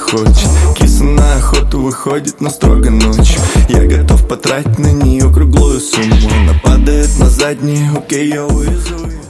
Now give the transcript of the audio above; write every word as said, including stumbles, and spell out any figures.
хочет. Киса на охоту выходит, но строго ночью. Я готов потратить на нее круглую сумму. Она падает на задние, окей, я увезу.